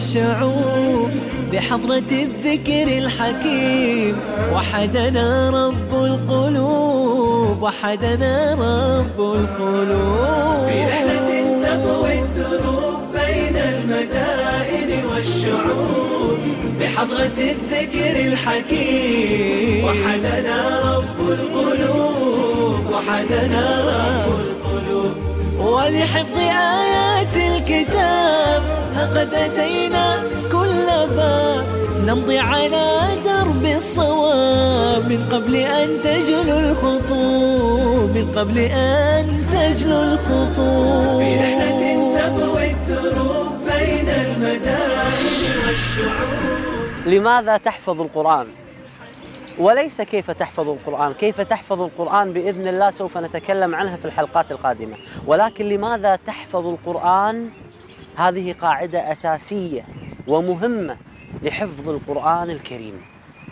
والشعوب بحضرة الذكر الحكيم. وحدنا رب القلوب، وحدنا رب القلوب. في رحلة تطوي الدروب بين المدائن والشعوب بحضرة الذكر الحكيم. وحدنا رب القلوب، وحدنا رب القلوب. ولحفظ آيات الكتاب لقد أتينا كل باب، نمضي على درب الصواب من قبل أن تجلو الخطوب، من قبل أن تجلو الخطوب. في رحلة تطوي الدروب بين المدائن والشعوب. لماذا تحفظ القرآن؟ وليس كيف تحفظ القرآن، كيف تحفظ القرآن بإذن الله سوف نتكلم عنها في الحلقات القادمة، ولكن لماذا تحفظ القرآن؟ هذه قاعدة أساسية ومهمة لحفظ القرآن الكريم.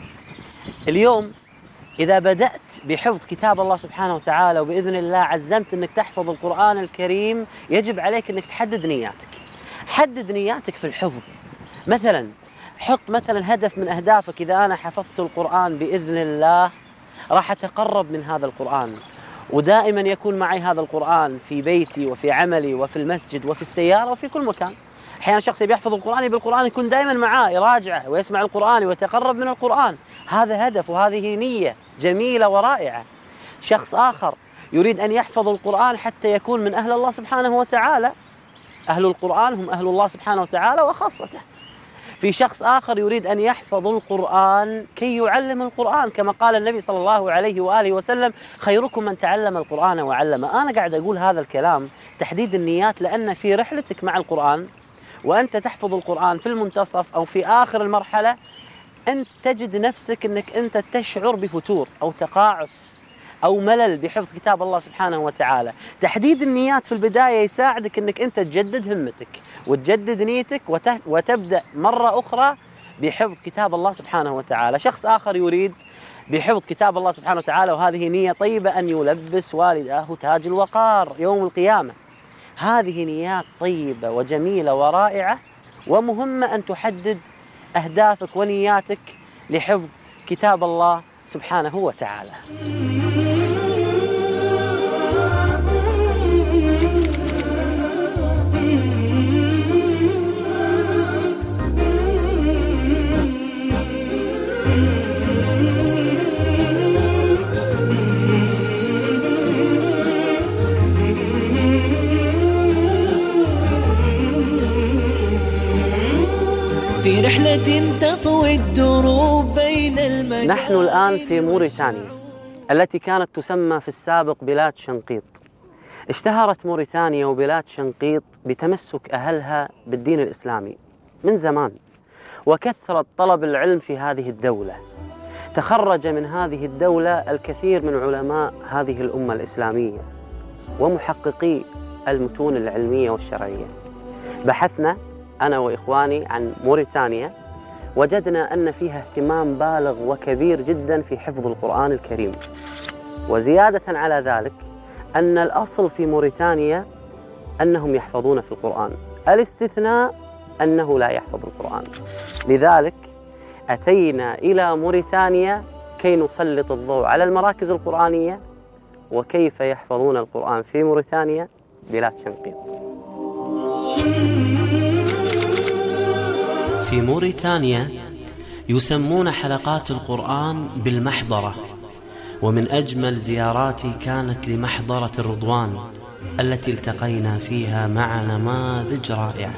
اليوم إذا بدأت بحفظ كتاب الله سبحانه وتعالى وبإذن الله عزمت أنك تحفظ القرآن الكريم، يجب عليك أنك تحدد نياتك. حدد نياتك في الحفظ. مثلا حط مثلا هدف من أهدافك، إذا أنا حفظت القرآن بإذن الله راح أتقرب من هذا القرآن، ودائما يكون معي هذا القرآن في بيتي وفي عملي وفي المسجد وفي السيارة وفي كل مكان. أحيانا شخص يحفظ القرآن بالقرآن يكون دائما معاه يراجعه ويسمع القرآن ويتقرب من القرآن، هذا هدف وهذه نية جميلة ورائعة. شخص آخر يريد أن يحفظ القرآن حتى يكون من أهل الله سبحانه وتعالى. أهل القرآن هم أهل الله سبحانه وتعالى وخاصته. في شخص آخر يريد أن يحفظ القرآن كي يعلم القرآن، كما قال النبي صلى الله عليه وآله وسلم: خيركم من تعلم القرآن وعلمه. أنا قاعد أقول هذا الكلام تحديد النيات، لأن في رحلتك مع القرآن وأنت تحفظ القرآن في المنتصف أو في آخر المرحلة أنت تجد نفسك أنك أنت تشعر بفتور أو تقاعس أو ملل بحفظ كتاب الله سبحانه وتعالى. تحديد النيات في البداية يساعدك أنك أنت تجدد همتك وتجدد نيتك وتبدأ مرة أخرى بحفظ كتاب الله سبحانه وتعالى. شخص آخر يريد بحفظ كتاب الله سبحانه وتعالى وهذه نية طيبة أن يلبس والداه تاج الوقار يوم القيامة. هذه نيات طيبة وجميلة ورائعة، ومهمة أن تحدد أهدافك ونياتك لحفظ كتاب الله سبحانه وتعالى. في رحلة تطوي الدروب بين المدائن. نحن الآن في موريتانيا التي كانت تسمى في السابق بلاد شنقيط. اشتهرت موريتانيا وبلاد شنقيط بتمسك أهلها بالدين الإسلامي من زمان، وكثرة طلب العلم في هذه الدولة. تخرج من هذه الدولة الكثير من علماء هذه الأمة الإسلامية ومحققي المتون العلمية والشرعية. بحثنا أنا وإخواني عن موريتانيا، وجدنا أن فيها اهتمام بالغ وكبير جدا في حفظ القرآن الكريم. وزيادة على ذلك أن الأصل في موريتانيا أنهم يحفظون في القرآن، الاستثناء أنه لا يحفظ القرآن. لذلك أتينا إلى موريتانيا كي نسلط الضوء على المراكز القرآنية وكيف يحفظون القرآن في موريتانيا بلاد شنقيط. في موريتانيا يسمون حلقات القرآن بالمحضرة، ومن أجمل زياراتي كانت لمحضرة الرضوان التي التقينا فيها مع نماذج رائعة.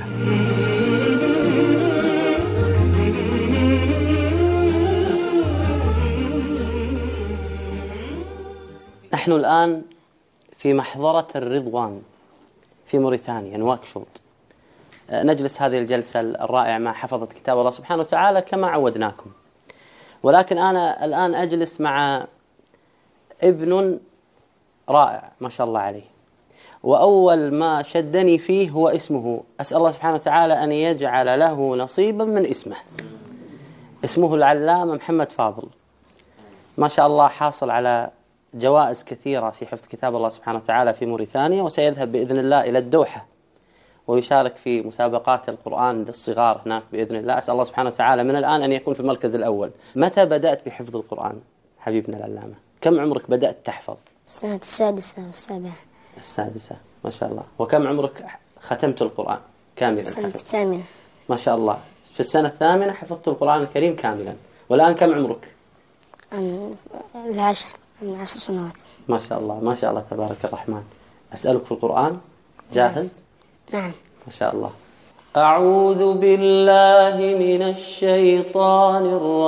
نحن الآن في محضرة الرضوان في موريتانيا نواكشوط. نجلس هذه الجلسة الرائعة مع حفظة كتاب الله سبحانه وتعالى كما عودناكم، ولكن أنا الآن أجلس مع ابن رائع ما شاء الله عليه، وأول ما شدني فيه هو اسمه. أسأل الله سبحانه وتعالى أن يجعل له نصيبا من اسمه. اسمه العلامة محمد فاضل، ما شاء الله حاصل على جوائز كثيرة في حفظ كتاب الله سبحانه وتعالى في موريتانيا، وسيذهب بإذن الله إلى الدوحة ويشارك في مسابقات القرآن للصغار هناك بإذن الله. أسأل الله سبحانه وتعالى من الآن أن يكون في المركز الأول. متى بدأت بحفظ القرآن حبيبنا العلامة؟ كم عمرك بدأت تحفظ؟ السنة السادسة والسابعة. السادسة، ما شاء الله. وكم عمرك ختمت القرآن كاملا؟ السنة الثامنة. ما شاء الله، في السنة الثامنة حفظت القرآن الكريم كاملا. والآن كم عمرك؟ العشر، من 10 سنوات. ما شاء الله ما شاء الله تبارك الرحمن. أسألك في القرآن، جاهز؟ نعم. ما شاء الله. أعوذ بالله من الشيطان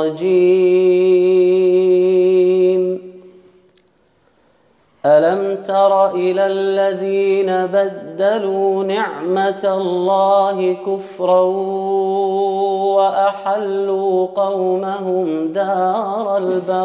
الرجيم. ألم تر إلى الذين بدلوا نعمة الله كفرا وأحلوا قومهم دار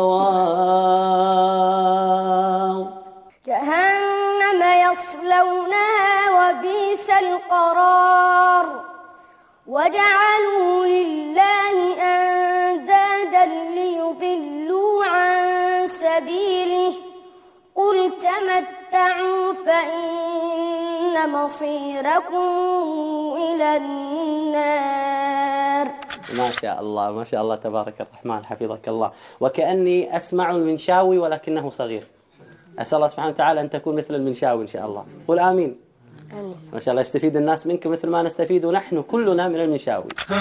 البوار جهنم يصلونها وبئس القرار وجعلوا لله أندادا ليضلوا عن سبيله قل تمتعوا فإن مصيركم إلى النار. ما شاء الله ما شاء الله تبارك الرحمن، حفظك الله. وكأني أسمع المنشاوي ولكنه صغير. أسأل الله سبحانه وتعالى أن تكون مثل المنشاوي إن شاء الله. قل آمين. آمين. ما شاء الله يستفيد الناس منك مثل ما نستفيد نحن كلنا من المنشاوي.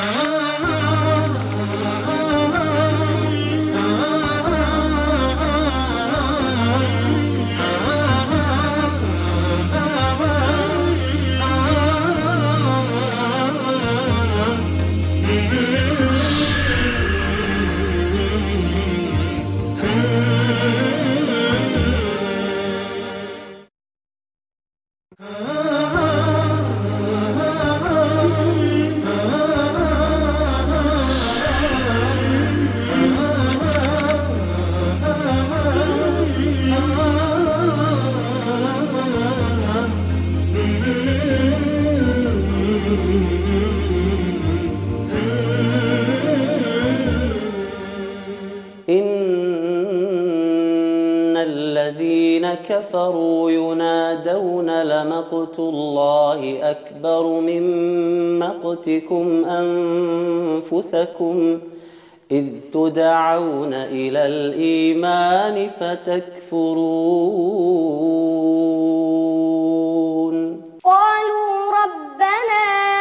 كفروا ينادون لمقت الله أكبر من مقتكم أنفسكم إذ تدعون إلى الإيمان فتكفرون. قالوا ربنا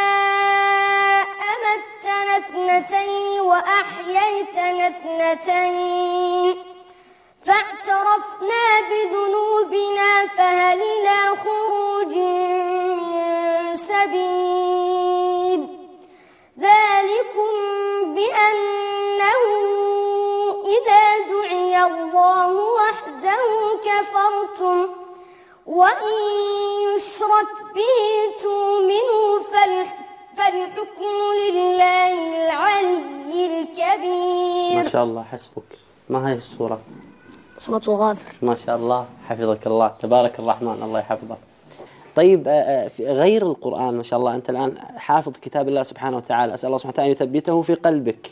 أمتنا اثنتين وأحييتنا اثنتين فاعترفنا بذنوبنا فهل إلى خروج من سبيل ذلكم بأنه إذا دعي الله وحده كفرتم وإن يشرك به تؤمنوا فالحكم لله العلي الكبير. ما شاء الله، حسبك. ما هي السورة؟ سورة غافر. ما شاء الله حفظك الله تبارك الرحمن، الله يحفظك. طيب غير القرآن ما شاء الله أنت الآن حافظ كتاب الله سبحانه وتعالى، أسأل الله سبحانه وتعالى أن يثبته في قلبك.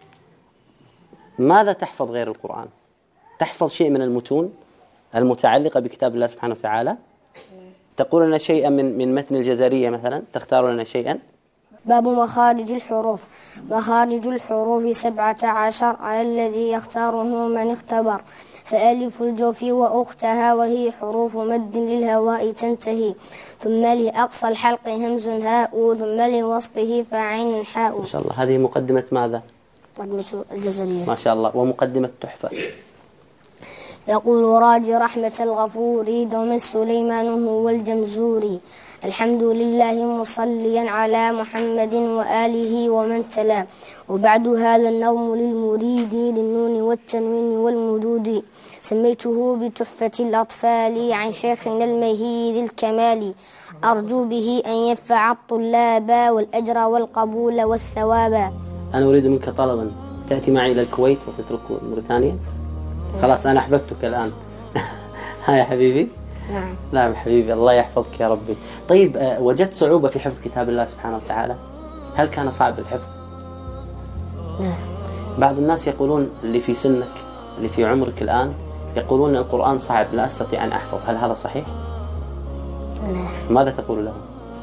ماذا تحفظ غير القرآن؟ تحفظ شيء من المتون المتعلقة بكتاب الله سبحانه وتعالى؟ تقول لنا شيئا من متن الجزرية مثلا، تختار لنا شيئا. باب مخارج الحروف. مخارج الحروف 17 على الذي يختاره من اختبر، فألف الجوف وأختها وهي حروف مد للهواء تنتهي، ثم لأقصى الحلق همز هاء، ثم لوسطه فعين حاء. ما شاء الله. هذه مقدمة ماذا؟ مقدمة الجزرية. ما شاء الله. ومقدمة تحفة. يقول راجي رحمة الغفور دوم سليمان هو الجمزوري، الحمد لله مصليا على محمد وآله ومن تلا، وبعد هذا النظم للمريد للنون والتنوين والمدود، سميته بتحفة الأطفال عن شيخنا المهيد الكمال، أرجو به أن ينفع الطلاب والأجر والقبول والثواب. أنا أريد منك طلبا، تأتي معي إلى الكويت وتترك موريتانيا. خلاص أنا أحببتك الآن. ها يا حبيبي. نعم. نعم حبيبي، الله يحفظك يا ربي. طيب وجدت صعوبة في حفظ كتاب الله سبحانه وتعالى؟ هل كان صعب الحفظ؟ نعم. بعض الناس يقولون اللي في سنك اللي في عمرك الآن يقولون القرآن صعب لا أستطيع أن أحفظ، هل هذا صحيح؟ نعم. ماذا تقول لهم؟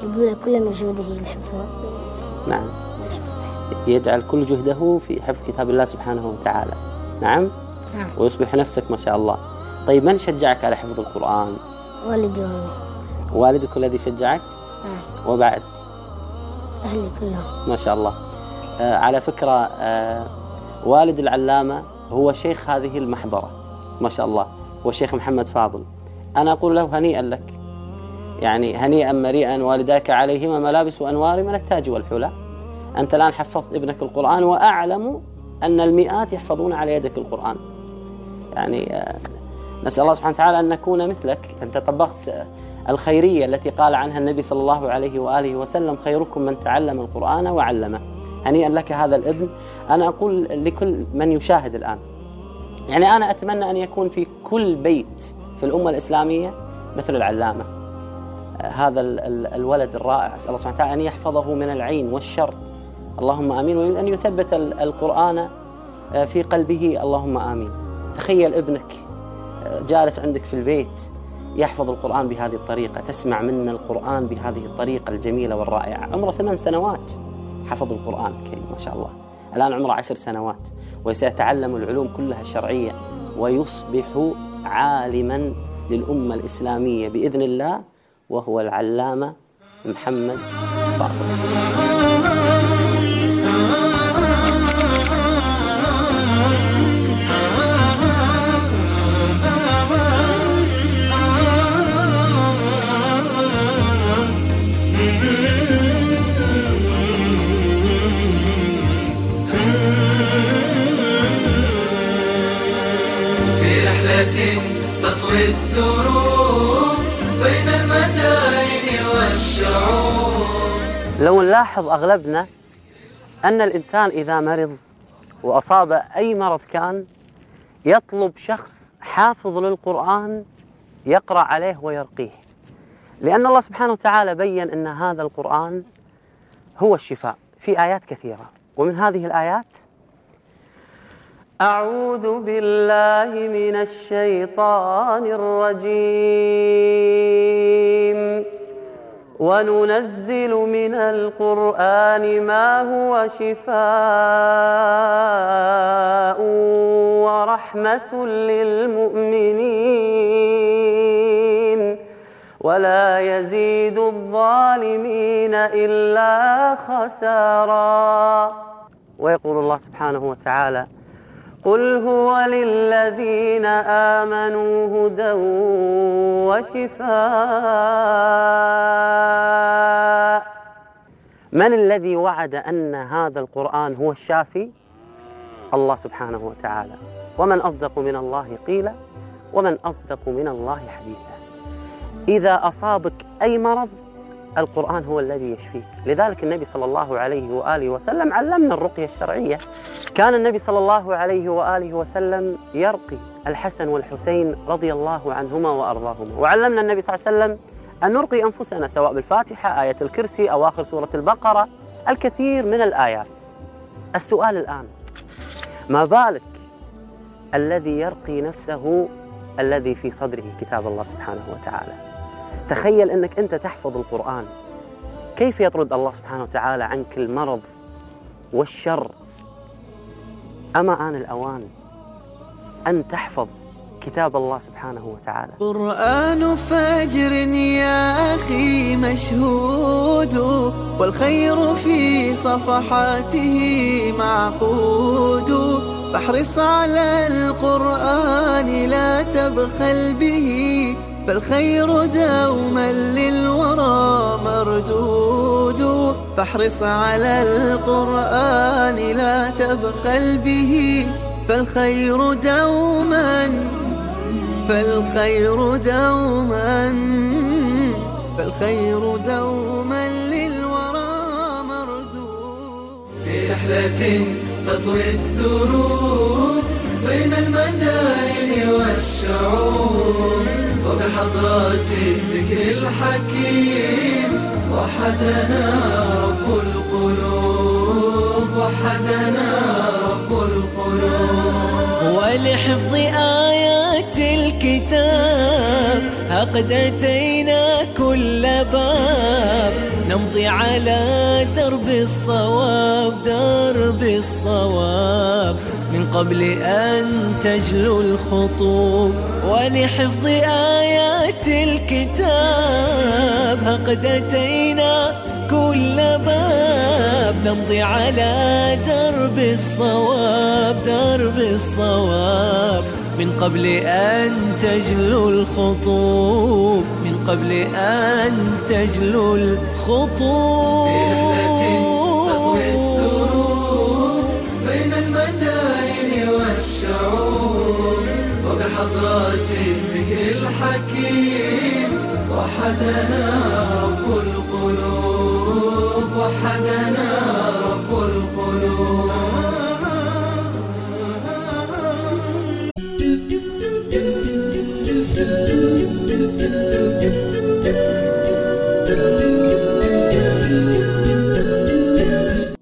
يبذل كل مجهوده لحفظ. نعم، يجعل كل جهده في حفظ كتاب الله سبحانه وتعالى. نعم. ويصبح نفسك ما شاء الله. طيب من شجعك على حفظ القرآن؟ والدي وأمي. والدك الذي شجعك؟ وبعد؟ أهلي كلهم. ما شاء الله. على فكرة والد العلامة هو شيخ هذه المحضرة ما شاء الله، هو الشيخ محمد فاضل. أنا أقول له هنيئا لك، يعني هنيئا مريئا والداك عليهما ملابس وأنوار من التاج والحلى. أنت الآن حفظت ابنك القرآن، وأعلم أن المئات يحفظون على يدك القرآن. يعني نسأل الله سبحانه وتعالى أن نكون مثلك. أنت طبقت الخيرية التي قال عنها النبي صلى الله عليه وآله وسلم: خيركم من تعلم القرآن وعلمه. هنيئا لك هذا الابن. أنا أقول لكل من يشاهد الآن، يعني أنا أتمنى أن يكون في كل بيت في الأمة الإسلامية مثل العلامة، هذا الولد الرائع. أسأل الله سبحانه وتعالى أن يحفظه من العين والشر، اللهم آمين، وأن يثبت القرآن في قلبه، اللهم آمين. تخيل ابنك جالس عندك في البيت يحفظ القرآن بهذه الطريقة، تسمع منا القرآن بهذه الطريقة الجميلة والرائعة. عمره 8 سنوات حفظ القرآن الكريم ما شاء الله، الآن عمره 10 سنوات، وسيتعلم العلوم كلها الشرعية، ويصبح عالما للأمة الإسلامية بإذن الله، وهو العلامة محمد فاضل. تطوي الدروب بين المدائن والشعوب. لو نلاحظ أغلبنا أن الإنسان إذا مرض وأصاب أي مرض كان يطلب شخص حافظ للقرآن يقرأ عليه ويرقيه، لأن الله سبحانه وتعالى بيّن أن هذا القرآن هو الشفاء في آيات كثيرة. ومن هذه الآيات: أعوذ بالله من الشيطان الرجيم وننزل من القرآن ما هو شفاء ورحمة للمؤمنين ولا يزيد الظالمين إلا خسارا. ويقول الله سبحانه وتعالى: قل هو للذين آمنوا هدى وشفاء. من الذي وعد أن هذا القرآن هو الشافي؟ الله سبحانه وتعالى. ومن أصدق من الله قيلا ومن أصدق من الله حديثا. إذا أصابك أي مرض القرآن هو الذي يشفيك. لذلك النبي صلى الله عليه وآله وسلم علمنا الرقية الشرعية. كان النبي صلى الله عليه وآله وسلم يرقي الحسن والحسين رضي الله عنهما وأرضاهما، وعلمنا النبي صلى الله عليه وسلم أن نرقي أنفسنا سواء بالفاتحة، آية الكرسي، أواخر سورة البقرة، الكثير من الآيات. السؤال الآن: ما بالك الذي يرقي نفسه الذي في صدره كتاب الله سبحانه وتعالى؟ تخيل أنك أنت تحفظ القرآن، كيف يطرد الله سبحانه وتعالى عنك المرض والشر؟ أما آن الأوان أن تحفظ كتاب الله سبحانه وتعالى. قرآن فجر يا أخي مشهود، والخير في صفحاته معقود، فاحرص على القرآن لا تبخل به، فالخير دوما للورى مردود، فاحرص على القرآن لا تبخل به، فالخير دوما للورى مردود. في رحلة تطوي الدروب بين المدائن والشعوب، وبحضرات الذكر الحكيم وحدنا رب القلوب، وحدنا رب القلوب. ولحفظ آيات الكتاب قد أتينا كل باب نمضي على درب الصواب، درب الصواب، من قبل أن تجلو الخطوب. ولحفظ آيات الكتاب قد أتينا كل باب نمضي على درب الصواب، درب الصواب، من قبل أن تجلو الخطوب، من قبل أن تجلو الخطوب.